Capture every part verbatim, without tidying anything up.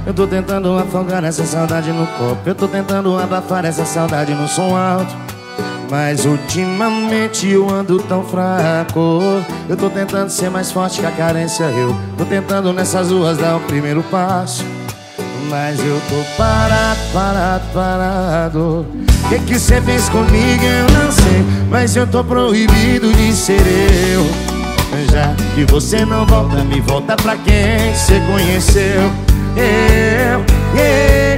Eu tô tentando afogar essa saudade no copo. Eu tô tentando abafar essa saudade no som alto. Mas ultimamente eu ando tão fraco. Eu tô tentando ser mais forte que a carência. Eu tô tentando nessas ruas dar o primeiro passo. Mas eu tô parado, parado, parado. O que que cê fez comigo eu não sei, mas eu tô proibido de ser eu. Já que você não volta, me volta pra quem cê conheceu. Eu, eu,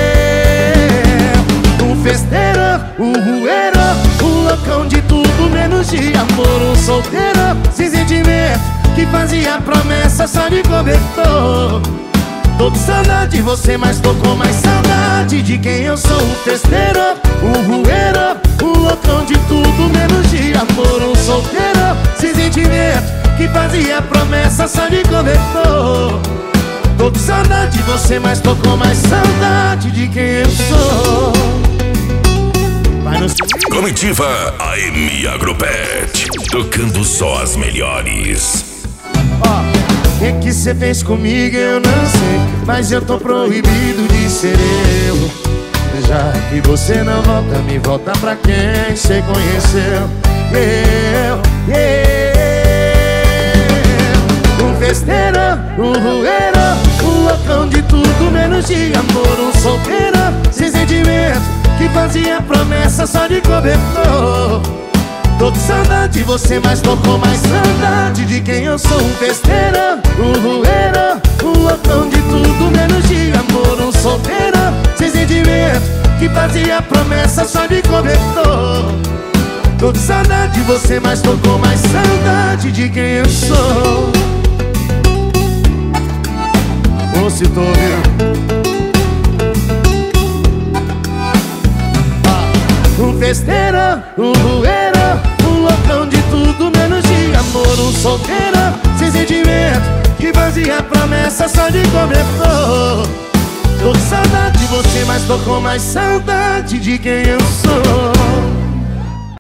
eu. Um festeiro, um rueiro, um loucão de tudo menos de amor. Um solteiro, sem sentimento, que fazia promessa só de cobertor. Tô com saudade de você, mas tô com mais saudade de quem eu sou. Um festeiro, um rueiro, um loucão de tudo menos de amor. Um solteiro, sem sentimento, que fazia promessa só de cobertor. Tô com saudade de você, mas tô com mais saudade de quem eu sou. Vai no... Comitiva A M Agropet, tocando só as melhores. Ó, o que que cê fez comigo eu não sei, mas eu tô proibido de ser eu. Já que você não volta, me volta pra quem cê conheceu. Eu, eu. Um festeiro, um rueiro, um loucão de tudo menos de amor. Um solteiro, sem sentimento, que fazia promessa só de cobertor. Tô com saudade de você, mas tô com mais saudade de quem eu sou. Um festeiro, um rueiro, um loucão de tudo menos de amor. Um solteiro, sem sentimento, que fazia promessa só de cobertor. Tô com saudade de você, mas tô com mais saudade de quem eu sou. Ô, se tô ouvindo. Um festeiro, um rueiro, um loucão de tudo menos de amor. Um solteiro, sem sentimento, que fazia promessa só de cobertor. Tô com saudade de você, mas tô com mais saudade de quem eu sou.